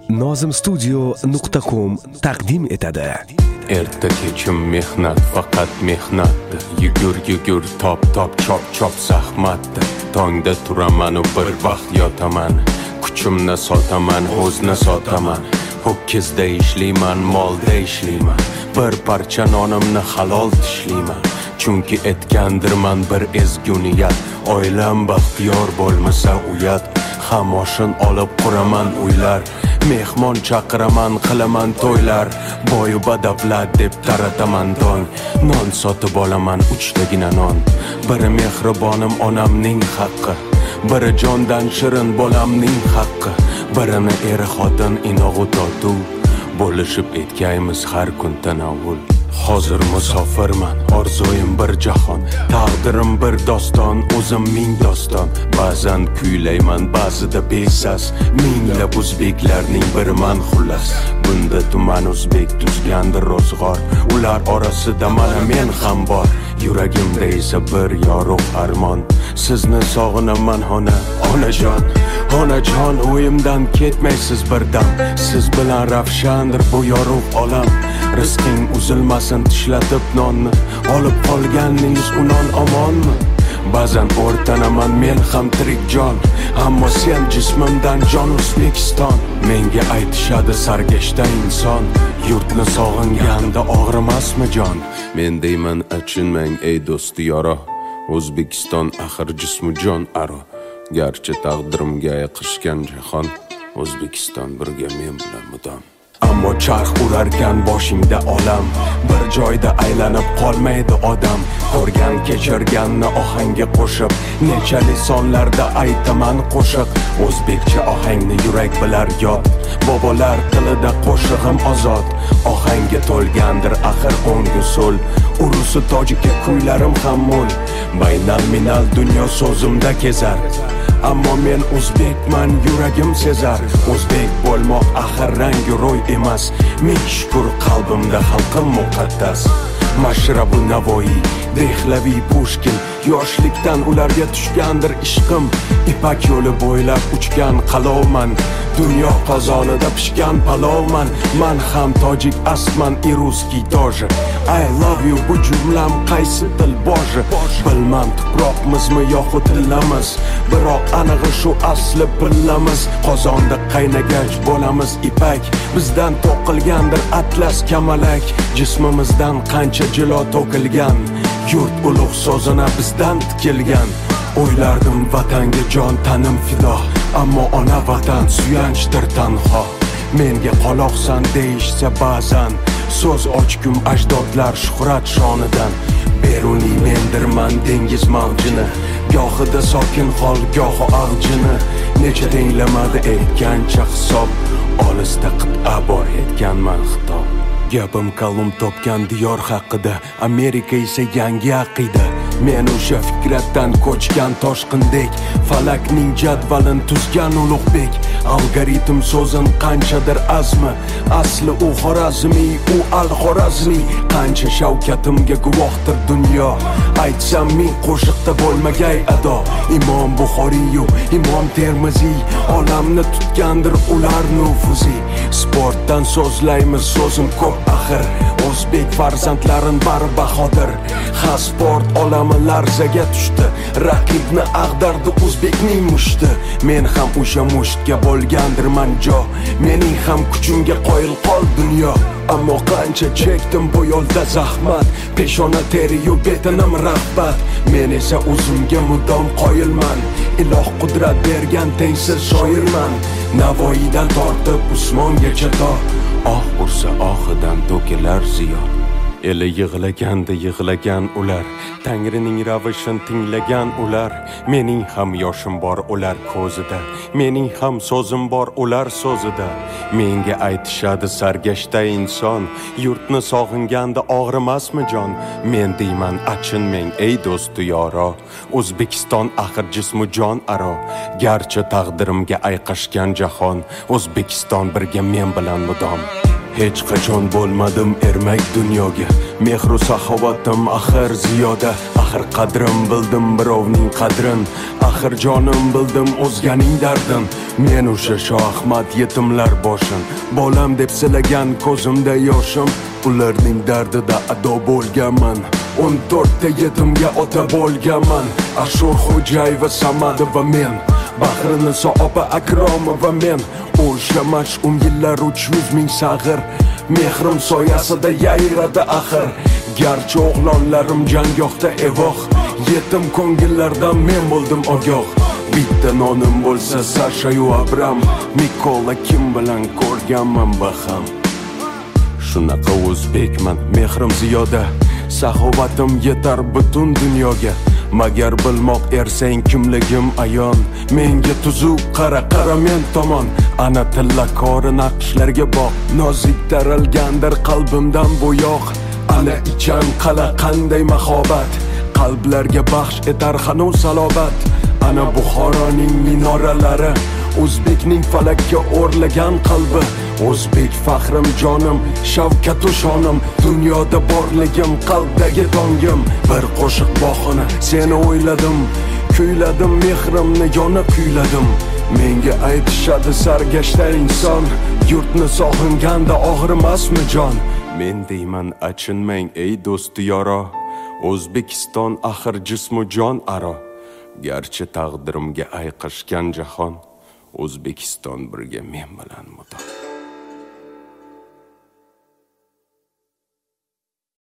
nozimstudio.com taqdim etadi. Erta kechim mehnat, faqat mehnatdi. Yugur top chop zahmatdi. Tongda turaman u bir vaqt yotaman. Kuchimni sotaman, o'zni sotaman. Ho'kizda ishlayman, molda ishlayman. Bir parcha nonimni halol tishlayman. Chunki etgandirman bir ezgu niyat. Oilam baxtiyor bo'lmasa uyat. Ham oshin olib quraman uylar. Mehmon chaqiraman, qilaman to'ylar. Boyu badavlat deb tarataman dong. Non sotib olaman 3 tagina non. Biri mehribonim onamning haqqi. Biri jondan shirin bolamning haqqi. Birini eri xotin inog'u totuv. Bo'lishib etgaymiz har kun tanovul. Hozir musofirman, orzuim bir jahon. Taqdirim bir doston, o'zim ming doston. Ba'zan kuylayman, ba'zida besas. Minglab o'zbeklarning biriman xullas. Bunda tuman o'zbek tuzgandir ro'zg'or. Ular orasida mana men ham bor. Yuragimda esa bir yorug' armon. Sizni sog'inaman onajon. Onajon, o'yimdan ketmaysiz birdam. Siz bilan ravshandir bu yorug' olam. Rizqing uzilmasin tishlatib nonni. Olib qolganingiz unon omonmi? Ba'zan o'rtanaman men ham tirik jon. Ammo sen jismimdan jon O'zbekiston. Menga aytishadi sargashta inson. Yurtni sog'inganda og'rimasmi jon? Men deyman achinmang ey do'sti yoro. O'zbekiston axir jismu jon aro. Garchi taqdirimga yiqishgan jahon, O'zbekiston birga men bilan mudom. Ammo charx urarkan boshingda olam. Bir joyda aylanib qolmaydi odam. Ko'rgan kechirganni ohangga qo'shib, necha lisonlarda aytaman qo'shiq. O'zbekcha ohangni yurak bilar yod. Bobolar tilida qo'shig'im ozod. Ohangga to'lgandir axir o'ngu so'l. Urusi tojikka kuylarim ham mo'l. Baynal minal dunyo so'zimda kezar. Ammo men o'zbekman, yuragim sezar. O'zbek bo'lmoq axir rangi ro'y emas. Ming shukr qalbimda xalqim muqaddas. Mashrabu Navoiy, Dehlaviy, Pushkin. Yoshlikdan ularga tushgandir ishqim. Ipak yo'li bo'ylab uchgan qalovman. Dunyo qozonida pishgan palovman. Man ham tojik asman и русский тоже. I love you bu jumlam qaysi til boshi? Bilmam tuproqmizmi yoxud tillamiz. Biroq anig'i shu asli pillamiz. Qozonda qaynagach bo'lamiz ipak. Bizdan to'qilgandir atlas kamalak. Jismimizdan qancha jilo to'kilgan. Yurt ulug' so'zina bizdan tikilgan. O'ylardim vatanga jon tanim fido. Ammo ona vatan suyanchdir tanho. Menga qoloqsan deyishsa ba'zan. So'z ochgum ajdodlar shuhrat shonidan. Beruniy mendirman dengiz mavjini. Gohida sokin hol, gohi ag'jini. Necha tenglamadi aytgancha hisob. Olisda qit'a bor aytganman xitob. Gapim kalum topgan diyor haqida. Amerika esa yangi aqida. Men o'sha fikratdan ko'chgan toshqindek. Falakning jadvalin tuzgan ulug'bek. Algoritm so'zin qanchadir azmi. Asli u Xorazmiy, u al-Xorazmiy. Qancha shavkatimga guvohdir dunyo. Aytsam ming qo'shiqda bo'lmagay ado. Imom Buxoriy, Imom Termiziy. Olamni tutgandir ular nufuziy. Sportdan so'zlaymiz, so'zim ko'p axir. O'zbek farzandlarin bari bahodir. Ha sport olami larzaga tushdi. Raqibni ag'dardi o'zbekning mushti. Men ham o'sha mushtga bo'lgandirman jo. Mening ham kuchimga qoyil qol dunyo. Ammo qancha chekdim bu yo'lda zahmat. Peshona teri-yu betinim rag'bat. Men esa o'zimga mudom qoyilman. Iloh qudrat bergan tengsiz shoirman. Navoiydan tortib Usmongacha to. Oh ursa ohidan to'kilar ziyo. Eli yig'laganda yig'lagan ular. Tangrining ravishin tinglagan ular. Mening ham yoshim bor ular ko'zida. Mening ham so'zim bor ular so'zida. Menga aytishadi sargashta inson. Yurtni sog'inganda og'rimasmi jon? Men deyman achinmang ey do'sti yoro. O'zbekiston axir jismu jon aro. Garchi taqdirimga ayqashgan jahon, O'zbekiston birga men bilan mudom. Hech qachon bo'lmadim ermak dunyoga. Mehru saxovatim axir ziyoda. Axir qadrim bildim birovning qadrin. Axir jonim bildim o'zganing dardin. Men o'sha Shoh Ahmad yetimlar boshin, bolam deb silagan ko'zimda yoshim. Ularning dardida ado bo'lganman, 14 ta yetimga ota bo'lganman. Ashur Xo'jayeva Samadova men, Bahrinnisa opa Akromova men. O'sha mash'um yillar 300 ming sag'ir, mehrim soyasida yayradi axir. Garchi o'g'lonlarim jangohda evoh, yetim ko'ngillardan men bo'ldim ogoh. Bitta nonim bo'lsa Sasha-yu Abram, Mikola kim bilan ko'rganman baham. Shunaqa o'zbekman, mehrim ziyoda, saxovatim yetar butun dunyoga. Magar bilmoq ersang kimligim ayon, menga tuzuq qara men tomon. Ana tillakori naqshlarga boq, nozik taralgandir qalbimdan bo'yoq. Ana ichan qala qanday mahobat, qalblarga baxsh etar hanuz salobat. Ana Buxoroning minoralari, o'zbekning falakka o'rlagan qalbi. O'zbek faxrim jonim, shavkat shonim, dunyoda borligim qalbdagi tongim. Bir qo'shiq boxini seni o'yladim, kuyladim mehrimni yonib kuyladim. Menga aytishadi sargashta inson, yurtni sog'inganda og'rimasmi jon? Men deyman achinmang ey do'sti yoro, O'zbekiston axir jismu jon aro. Garchi taqdirimga ayqashgan jahon, O'zbekiston birga men bilan mudo.